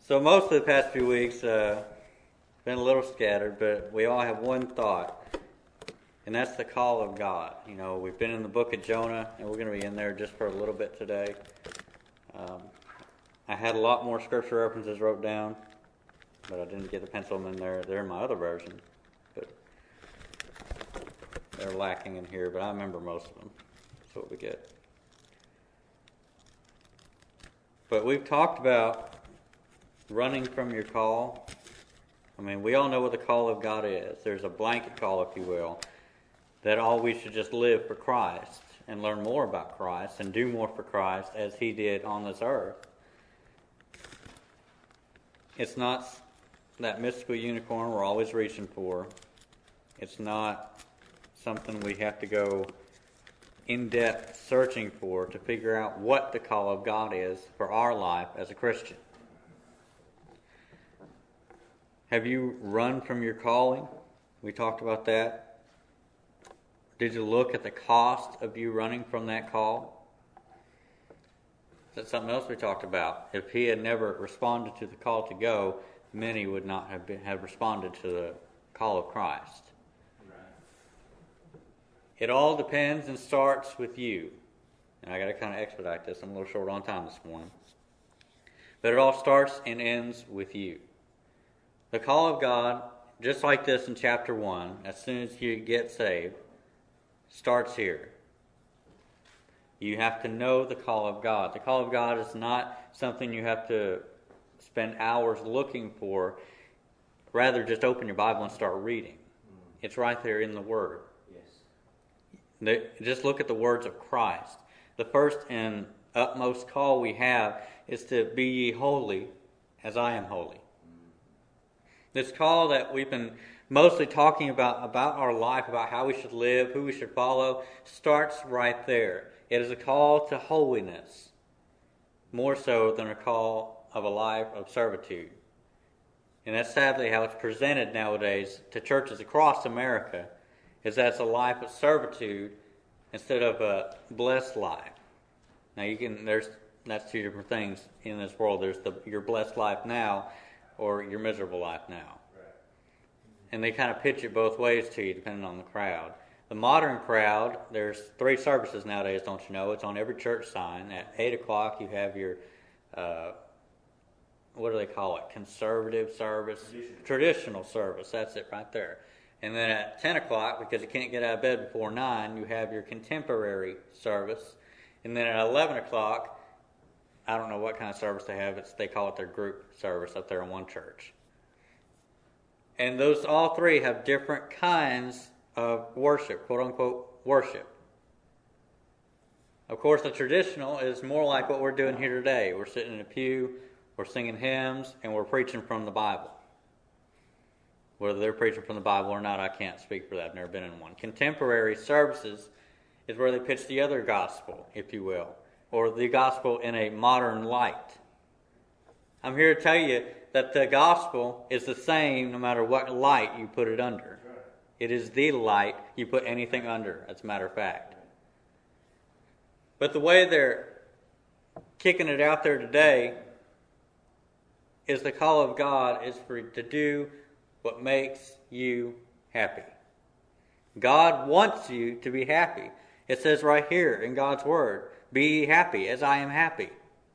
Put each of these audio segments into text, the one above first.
So most of the past few weeks been a little scattered, but we all have one thought, and that's the call of God. You know, we've been in the book of Jonah, and we're going to be in there just for a little bit today. I had a lot more scripture references wrote down, but I didn't get to pencil them in there. They're in my other version, but they're lacking in here, but I remember most of them. That's what we get. But we've talked about running from your call. I mean, we all know what the call of God is. There's a blanket call, if you will, that all we should just live for Christ and learn more about Christ and do more for Christ as He did on this earth. It's not that mystical unicorn we're always reaching for. It's not something we have to go in-depth searching for to figure out what the call of God is for our life as a Christian. Have you run from your calling? We talked about that. Did you look at the cost of you running from that call? That's something else we talked about. If he had never responded to the call to go, many would not have responded to the call of Christ. Right. It all depends and starts with you. And I got to kind of expedite this. I'm a little short on time this morning. But it all starts and ends with you. The call of God, just like this in chapter 1, as soon as you get saved, starts here. You have to know the call of God. The call of God is not something you have to spend hours looking for. Rather, just open your Bible and start reading. It's right there in the Word. Yes. Just look at the words of Christ. The first and utmost call we have is to be ye holy as I am holy. This call that we've been mostly talking about our life, about how we should live, who we should follow, starts right there. It is a call to holiness, more so than a call of a life of servitude. And that's sadly how it's presented nowadays to churches across America, is that it's a life of servitude instead of a blessed life. Now that's two different things in this world. There's your blessed life now or your miserable life now. Right. And they kind of pitch it both ways to you depending on the crowd. The modern crowd, there's 3 services nowadays, don't you know? It's on every church sign. At 8 o'clock, you have your, what do they call it? Conservative service? Traditional service. That's it right there. And then at 10 o'clock, because you can't get out of bed before 9, you have your contemporary service. And then at 11 o'clock, I don't know what kind of service they have. They call it their group service up there in one church. And those all 3 have different kinds of worship, quote-unquote worship. Of course, the traditional is more like what we're doing here today. We're sitting in a pew, we're singing hymns, and we're preaching from the Bible. Whether they're preaching from the Bible or not, I can't speak for that. I've never been in one. Contemporary services is where they pitch the other gospel, if you will, or the gospel in a modern light. I'm here to tell you that the gospel is the same no matter what light you put it under. It is the light you put anything under, as a matter of fact. But the way they're kicking it out there today is the call of God is for you to do what makes you happy. God wants you to be happy. It says right here in God's Word, be happy as I am happy.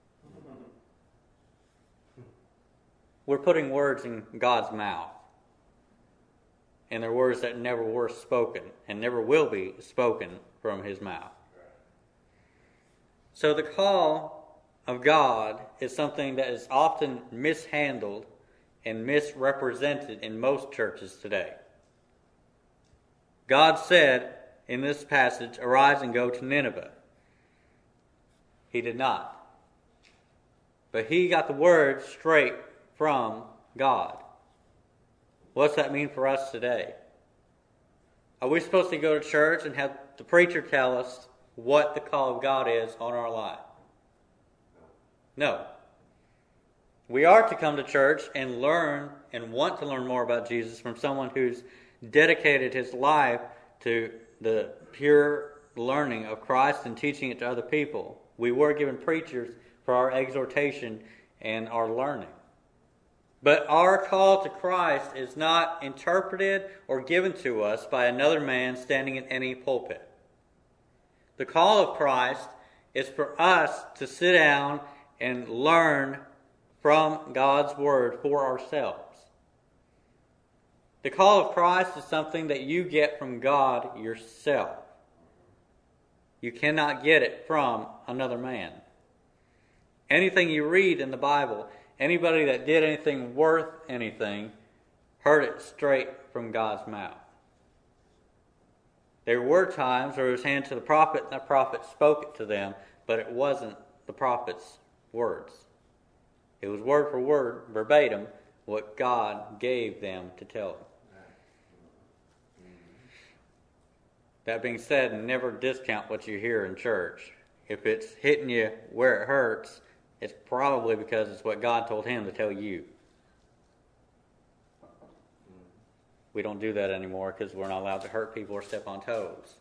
We're putting words in God's mouth. And they're words that never were spoken and never will be spoken from His mouth. So the call of God is something that is often mishandled and misrepresented in most churches today. God said in this passage, arise and go to Nineveh. He did not. But he got the word straight from God. What's that mean for us today? Are we supposed to go to church and have the preacher tell us what the call of God is on our life? No. We are to come to church and learn and want to learn more about Jesus from someone who's dedicated his life to the pure learning of Christ and teaching it to other people. We were given preachers for our exhortation and our learning. But our call to Christ is not interpreted or given to us by another man standing in any pulpit. The call of Christ is for us to sit down and learn from God's Word for ourselves. The call of Christ is something that you get from God yourself. You cannot get it from another man. Anything you read in the Bible, anybody that did anything worth anything, heard it straight from God's mouth. There were times where it was handed to the prophet, and the prophet spoke it to them, but it wasn't the prophet's words. It was word for word, verbatim, what God gave them to tell them. That being said, never discount what you hear in church. If it's hitting you where it hurts, it's probably because it's what God told him to tell you. We don't do that anymore because we're not allowed to hurt people or step on toes.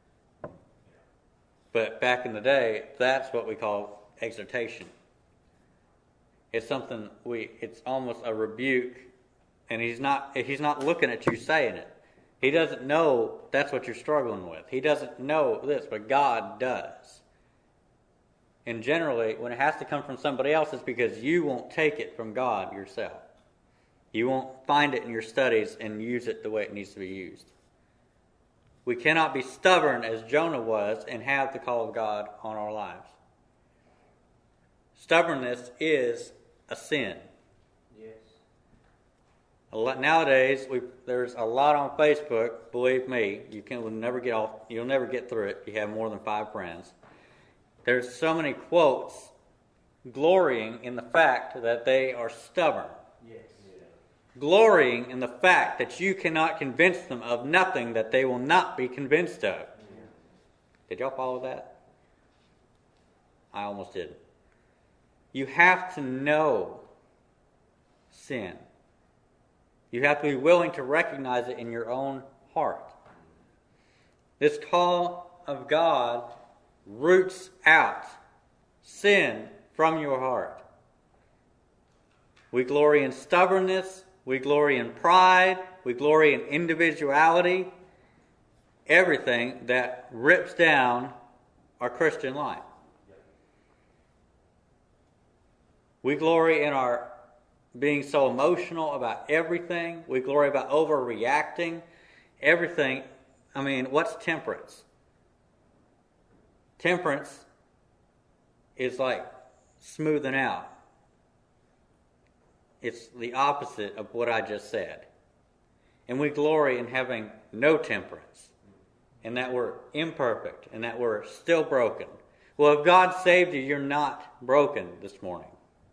But back in the day, that's what we call exhortation. It's something it's almost a rebuke, and he's not looking at you saying it. He doesn't know that's what you're struggling with. He doesn't know this, but God does. And generally, when it has to come from somebody else, it's because you won't take it from God yourself. You won't find it in your studies and use it the way it needs to be used. We cannot be stubborn as Jonah was and have the call of God on our lives. Stubbornness is a sin. Yes. Nowadays, there's a lot on Facebook. Believe me, you'll never get through it. You have more than 5 friends. There's so many quotes glorying in the fact that they are stubborn. Yes. Glorying in the fact that you cannot convince them of nothing that they will not be convinced of. Yeah. Did y'all follow that? I almost did. You have to know sin. You have to be willing to recognize it in your own heart. This call of God roots out sin from your heart. We glory in stubbornness. We glory in pride. We glory in individuality. Everything that rips down our Christian life. We glory in our being so emotional about everything. We glory about overreacting. Everything. I mean, what's temperance? Temperance is like smoothing out. It's the opposite of what I just said. And we glory in having no temperance. And that we're imperfect. And that we're still broken. Well, if God saved you, you're not broken this morning.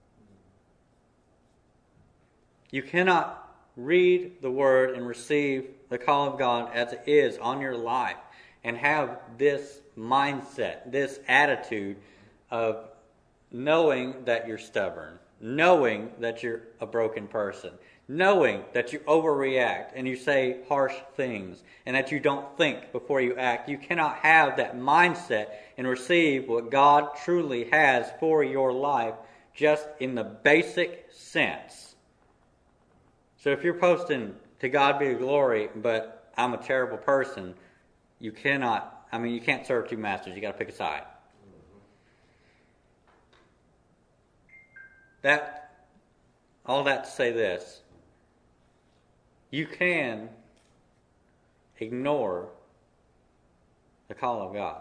You cannot read the Word and receive the call of God as it is on your life and have this mindset, this attitude of knowing that you're stubborn, knowing that you're a broken person, knowing that you overreact and you say harsh things and that you don't think before you act. You cannot have that mindset and receive what God truly has for your life just in the basic sense. So if you're posting to God be the glory, but I'm a terrible person, you can't serve 2 masters. You got to pick a side. All that to say this. You can ignore the call of God,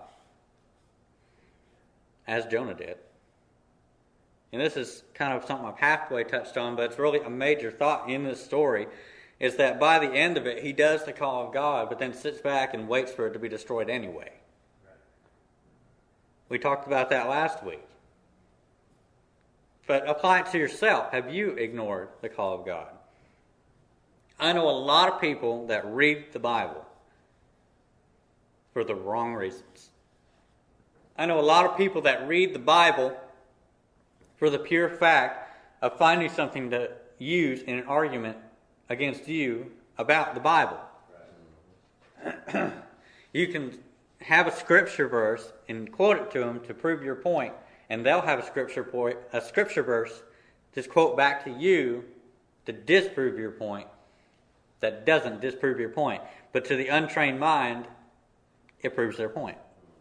as Jonah did. And this is kind of something I've halfway touched on, but it's really a major thought in this story, is that by the end of it, he does the call of God, but then sits back and waits for it to be destroyed anyway. We talked about that last week. But apply it to yourself. Have you ignored the call of God? I know a lot of people that read the Bible for the wrong reasons. I know a lot of people that read the Bible for the pure fact of finding something to use in an argument against you about the Bible. You can have a scripture verse and quote it to them to prove your point, and they'll have a scripture verse to quote back to you to disprove your point that doesn't disprove your point. But to the untrained mind, it proves their point.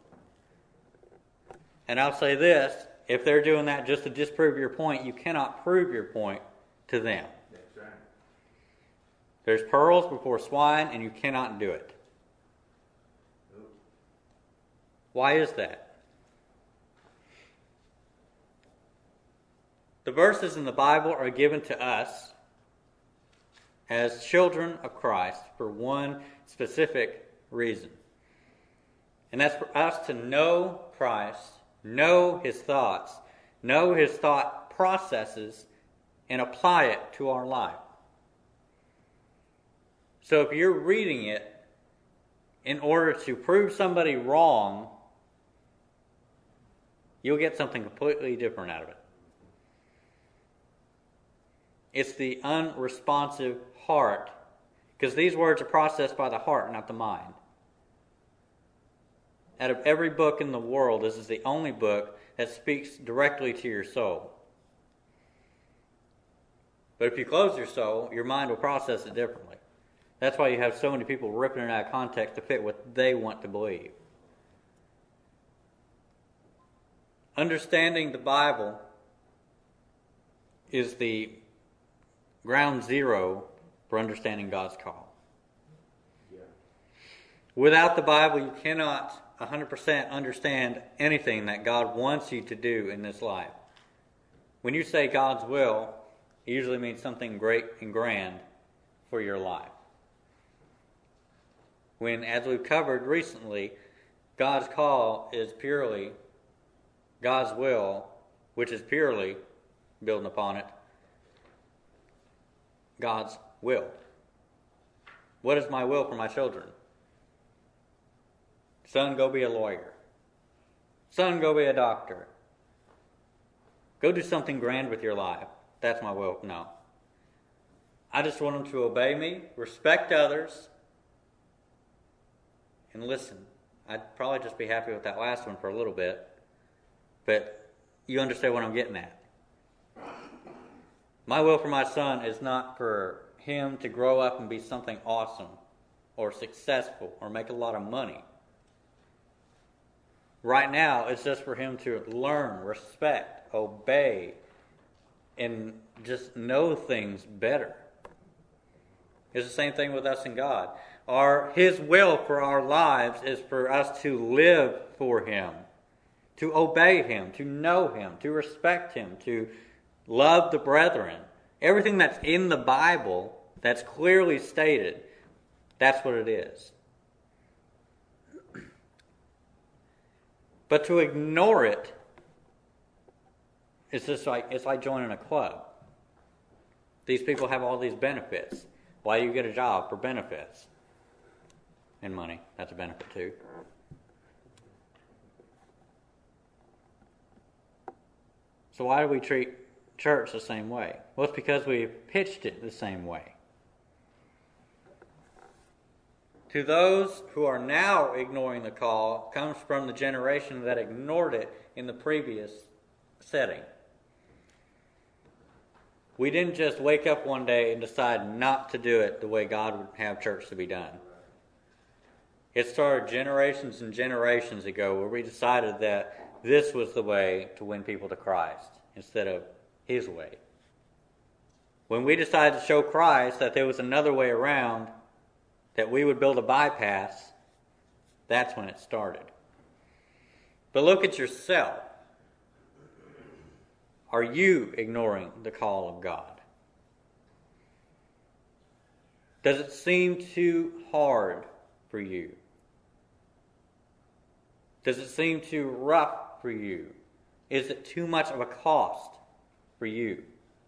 And I'll say this, if they're doing that just to disprove your point, you cannot prove your point to them. That's right. There's pearls before swine, and you cannot do it. Nope. Why is that? The verses in the Bible are given to us as children of Christ for one specific reason. And that's for us to know Christ, know His thoughts, know His thought processes, and apply it to our life. So if you're reading it in order to prove somebody wrong, you'll get something completely different out of it. It's the unresponsive heart, because these words are processed by the heart, not the mind. Out of every book in the world, this is the only book that speaks directly to your soul. But if you close your soul, your mind will process it differently. That's why you have so many people ripping it out of context to fit what they want to believe. Understanding the Bible is the ground zero for understanding God's call. Yeah. Without the Bible, you cannot 100% understand anything that God wants you to do in this life. When you say God's will, it usually means something great and grand for your life. When, as we've covered recently, God's call is purely God's will, which is purely, building upon it, God's will. What is my will for my children? Son, go be a lawyer. Son, go be a doctor. Go do something grand with your life. That's my will. No. I just want them to obey me, respect others, and listen. I'd probably just be happy with that last one for a little bit, but you understand what I'm getting at. My will for my son is not for him to grow up and be something awesome or successful or make a lot of money. Right now, it's just for him to learn, respect, obey, and just know things better. It's the same thing with us and God. His will for our lives is for us to live for Him, to obey Him, to know Him, to respect Him, to love the brethren. Everything that's in the Bible that's clearly stated, that's what it is. But to ignore it, it's like joining a club. These people have all these benefits. Why do you get a job? For benefits. And money. That's a benefit too. So why do we treat church the same way? Well, it's because we've pitched it the same way. To those who are now ignoring the call comes from the generation that ignored it in the previous setting. We didn't just wake up one day and decide not to do it the way God would have church to be done. It started generations and generations ago where we decided that this was the way to win people to Christ instead of His way. When we decided to show Christ that there was another way around, that we would build a bypass, that's when it started. But look at yourself. Are you ignoring the call of God? Does it seem too hard for you? Does it seem too rough for you? Is it too much of a cost for you?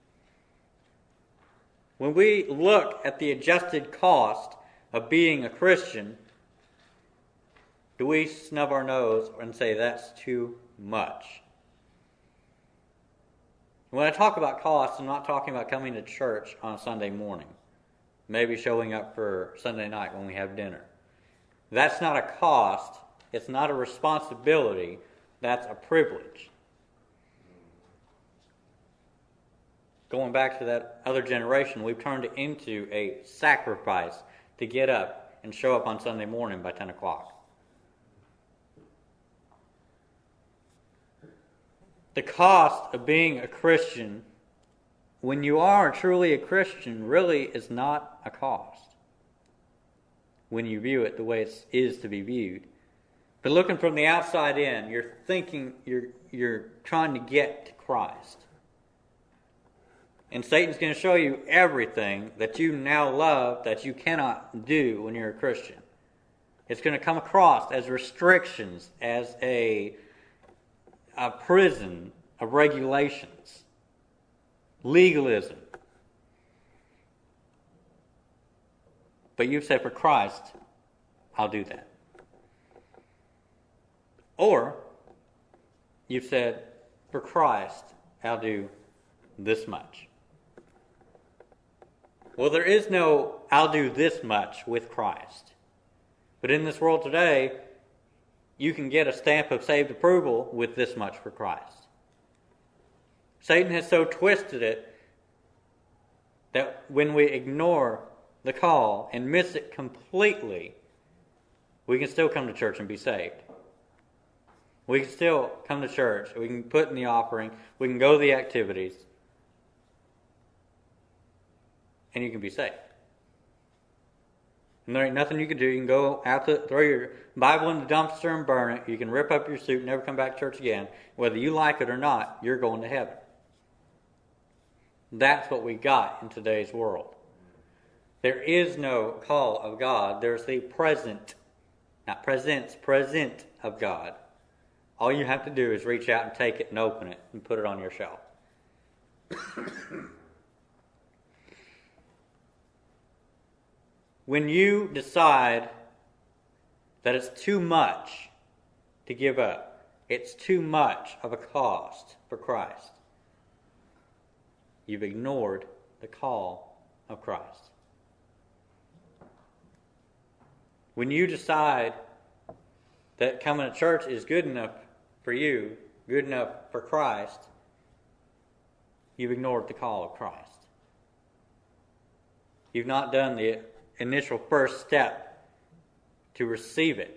When we look at the adjusted cost of being a Christian, do we snub our nose and say that's too much? When I talk about cost, I'm not talking about coming to church on a Sunday morning, maybe showing up for Sunday night when we have dinner. That's not a cost. It's not a responsibility. That's a privilege. going back to that other generation, we've turned it into a sacrifice to get up and show up on Sunday morning by 10 o'clock. The cost of being a Christian, when you are truly a Christian, really is not a cost when you view it the way it is to be viewed. But looking from the outside in, you're thinking you're trying to get to Christ. And Satan's going to show you everything that you now love that you cannot do when you're a Christian. It's going to come across as restrictions, as a prison of regulations, legalism. But you've said, for Christ, I'll do that. Or you've said, for Christ, I'll do this much. Well, there is no I'll do this much with Christ. But in this world today, you can get a stamp of saved approval with this much for Christ. Satan has so twisted it that when we ignore the call and miss it completely, we can still come to church and be saved. We can still come to church. We can put in the offering. We can go to the activities. And you can be saved. And there ain't nothing you can do. You can go out throw your Bible in the dumpster and burn it. You can rip up your suit and never come back to church again. Whether you like it or not, you're going to heaven. That's what we got in today's world. There is no call of God. There's the present, not presents, present of God. All you have to do is reach out and take it and open it and put it on your shelf. When you decide that it's too much to give up, it's too much of a cost for Christ, you've ignored the call of Christ. When you decide that coming to church is good enough for you, good enough for Christ, you've ignored the call of Christ. You've not done the initial first step to receive it.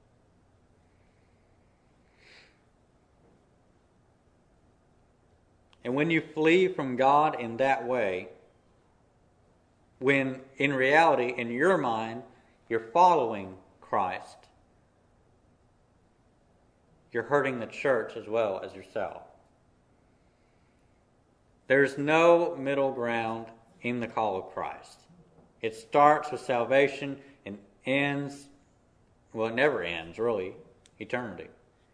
And when you flee from God in that way, when in reality, in your mind, you're following Christ, you're hurting the church as well as yourself. There's no middle ground in the call of Christ. It starts with salvation and ends, well, it never ends, really, eternity.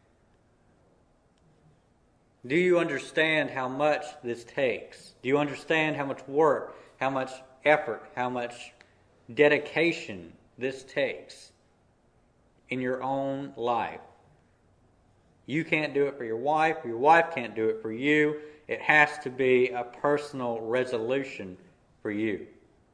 Do you understand how much this takes? Do you understand how much work, how much effort, how much dedication this takes in your own life? You can't do it for your wife can't do it for you. It has to be a personal resolution for you.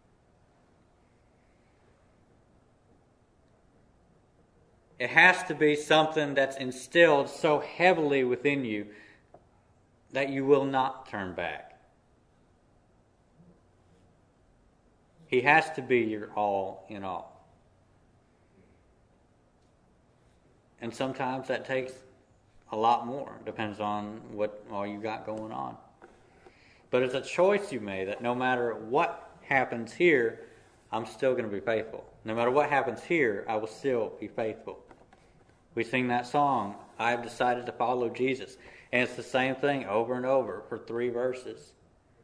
It has to be something that's instilled so heavily within you that you will not turn back. He has to be your all in all. And sometimes that takes a lot more. Depends on what all you got going on. But it's a choice you made that no matter what happens here, I'm still going to be faithful. No matter what happens here, I will still be faithful. We sing that song, I have decided to follow Jesus. And it's the same thing over and over for 3 verses.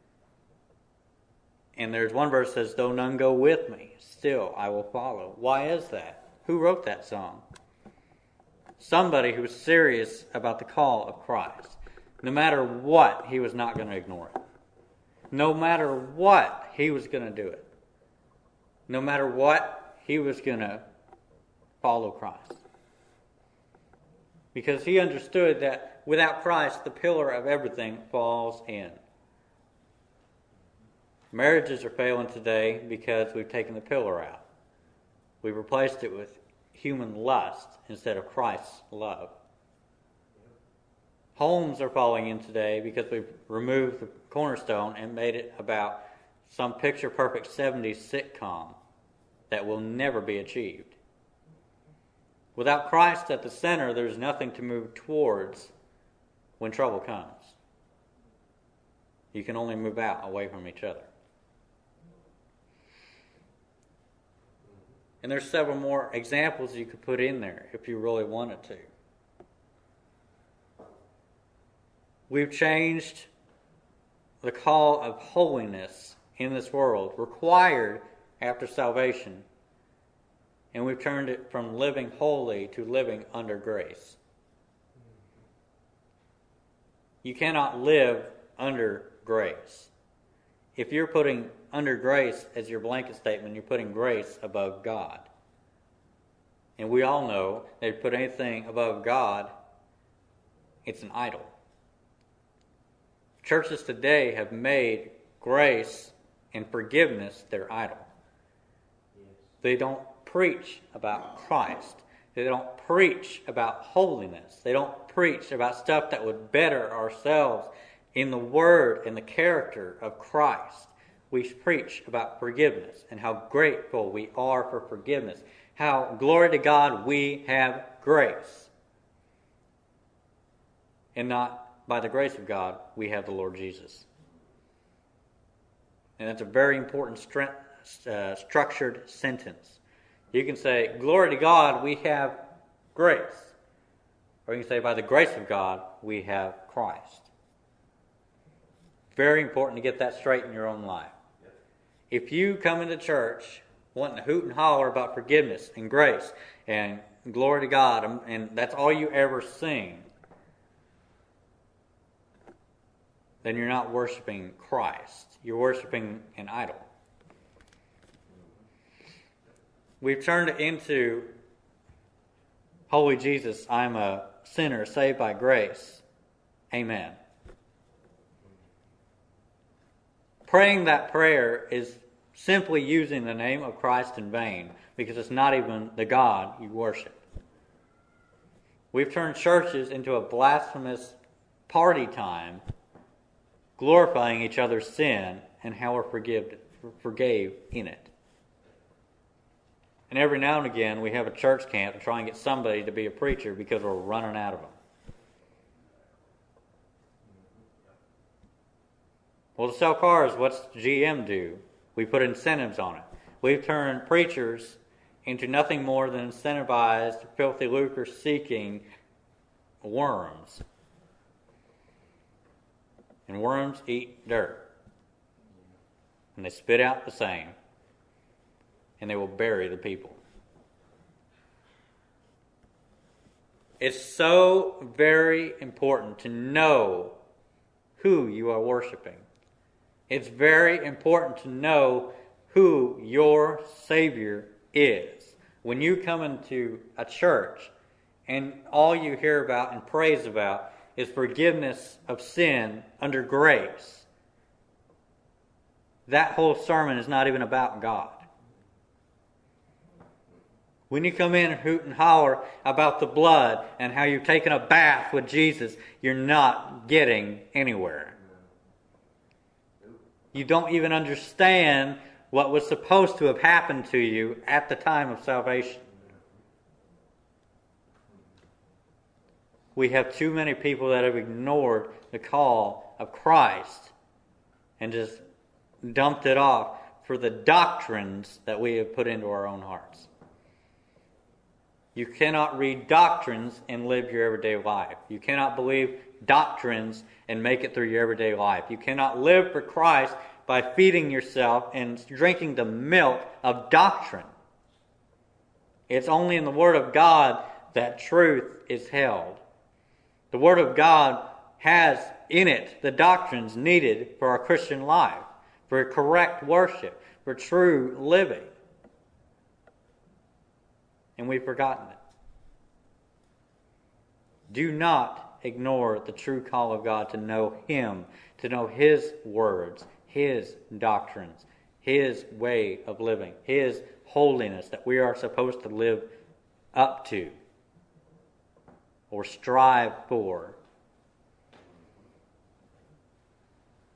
And there's one verse that says, though none go with me, still I will follow. Why is that? Who wrote that song? Somebody who was serious about the call of Christ. No matter what, he was not going to ignore it. No matter what, he was going to do it. No matter what, he was going to follow Christ. Because he understood that without Christ, the pillar of everything falls in. Marriages are failing today because we've taken the pillar out. We've replaced it with human lust instead of Christ's love. Homes are falling in today because we've removed the cornerstone and made it about some picture-perfect 70s sitcom that will never be achieved. Without Christ at the center, there's nothing to move towards when trouble comes. You can only move out away from each other. And there's several more examples you could put in there if you really wanted to. We've changed the call of holiness in this world, required after salvation, and we've turned it from living holy to living under grace. You cannot live under grace. If you're putting under grace as your blanket statement, you're putting grace above God. And we all know that if you put anything above God, it's an idol. Churches today have made grace and forgiveness their idol. They don't preach about Christ. They don't preach about holiness. They don't preach about stuff that would better ourselves in the word and the character of Christ. We preach about forgiveness and how grateful we are for forgiveness. How, glory to God, we have grace. And not by the grace of God, we have the Lord Jesus. And that's a very important structured sentence. You can say, glory to God, we have grace. Or you can say, by the grace of God, we have Christ. Very important to get that straight in your own life. If you come into church wanting to hoot and holler about forgiveness and grace and glory to God, and that's all you ever sing, then you're not worshiping Christ. You're worshiping an idol. We've turned it into, Holy Jesus, I'm a sinner saved by grace. Amen. Praying that prayer is simply using the name of Christ in vain, because it's not even the God you worship. We've turned churches into a blasphemous party time, glorifying each other's sin and how we're forgave in it. And every now and again, we have a church camp to try and get somebody to be a preacher because we're running out of them. Well, to sell cars, what's GM do? We put incentives on it. We've turned preachers into nothing more than incentivized, filthy lucre-seeking worms. And worms eat dirt. And they spit out the same. And they will bury the people. It's so very important to know who you are worshiping. It's very important to know who your Savior is. When you come into a church and all you hear about and praise about is forgiveness of sin under grace, that whole sermon is not even about God. When you come in and hoot and holler about the blood and how you've taken a bath with Jesus, you're not getting anywhere. You don't even understand what was supposed to have happened to you at the time of salvation. We have too many people that have ignored the call of Christ and just dumped it off for the doctrines that we have put into our own hearts. You cannot read doctrines and live your everyday life. You cannot believe doctrines and make it through your everyday life. You cannot live for Christ by feeding yourself and drinking the milk of doctrine. It's only in the Word of God that truth is held. The Word of God has in it the doctrines needed for our Christian life, for correct worship, for true living. And we've forgotten it. Do not ignore the true call of God to know Him, to know His words, His doctrines, His way of living, His holiness that we are supposed to live up to or strive for.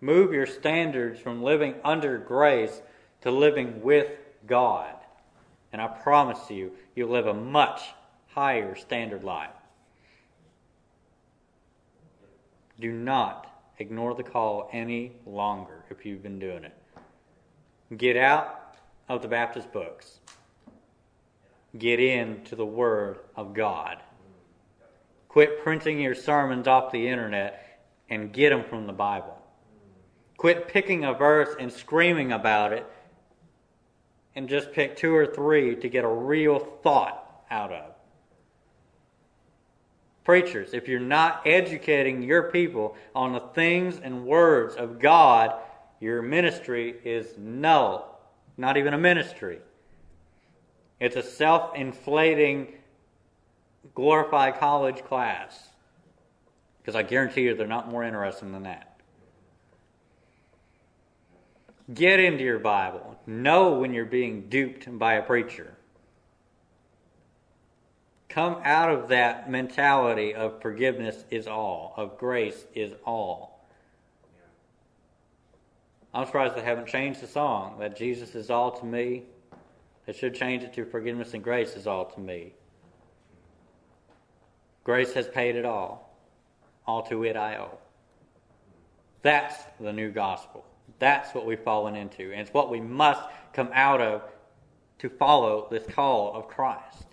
Move your standards from living under grace to living with God. And I promise you, you'll live a much higher standard life. Do not ignore the call any longer if you've been doing it. Get out of the Baptist books. Get into the Word of God. Quit printing your sermons off the internet and get them from the Bible. Quit picking a verse and screaming about it and just pick 2 or 3 to get a real thought out of. Preachers, if you're not educating your people on the things and words of God, your ministry is null. Not even a ministry. It's a self-inflating, glorified college class. Because I guarantee you they're not more interesting than that. Get into your Bible. Know when you're being duped by a preacher. Come out of that mentality of forgiveness is all, of grace is all. I'm surprised they haven't changed the song, that Jesus is all to me. They should change it to forgiveness and grace is all to me. Grace has paid it all. All to it I owe. That's the new gospel. That's what we've fallen into. And it's what we must come out of to follow this call of Christ.